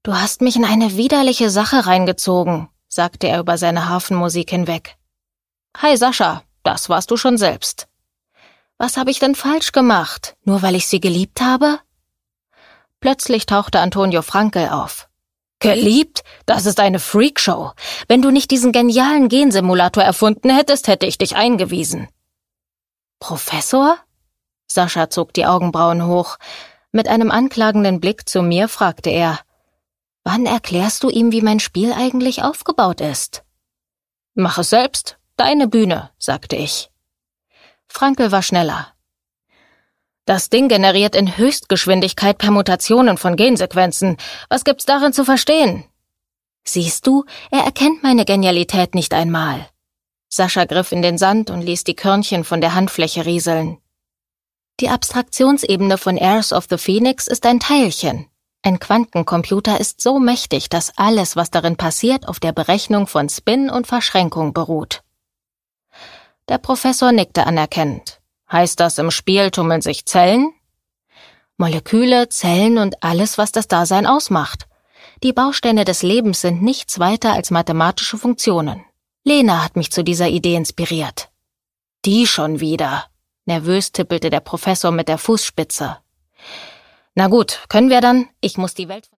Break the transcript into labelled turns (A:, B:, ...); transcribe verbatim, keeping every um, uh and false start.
A: »Du hast mich in eine widerliche Sache reingezogen«, sagte er über seine Hafenmusik hinweg. »Hi Sascha, das warst du schon selbst.« »Was habe ich denn falsch gemacht, nur weil ich sie geliebt habe?« Plötzlich tauchte Antonio Frankl auf. »Geliebt? Das ist eine Freakshow. Wenn du nicht diesen genialen Gensimulator erfunden hättest, hätte ich dich eingewiesen.« »Professor?« Sascha zog die Augenbrauen hoch. Mit einem anklagenden Blick zu mir fragte er, »Wann erklärst du ihm, wie mein Spiel eigentlich aufgebaut ist?« »Mach es selbst. Deine Bühne«, sagte ich. Frankl war schneller. »Das Ding generiert in Höchstgeschwindigkeit Permutationen von Gensequenzen. Was gibt's darin zu verstehen?« »Siehst du, er erkennt meine Genialität nicht einmal.« Sascha griff in den Sand und ließ die Körnchen von der Handfläche rieseln. »Die Abstraktionsebene von Heirs of the Phoenix ist ein Teilchen. Ein Quantencomputer ist so mächtig, dass alles, was darin passiert, auf der Berechnung von Spin und Verschränkung beruht.« Der Professor nickte anerkennend. »Heißt das, im Spiel tummeln sich Zellen?« »Moleküle, Zellen und alles, was das Dasein ausmacht. Die Bausteine des Lebens sind nichts weiter als mathematische Funktionen. Lena hat mich zu dieser Idee inspiriert.« »Die schon wieder«, nervös tippelte der Professor mit der Fußspitze. »Na gut, können wir dann? Ich muss die Welt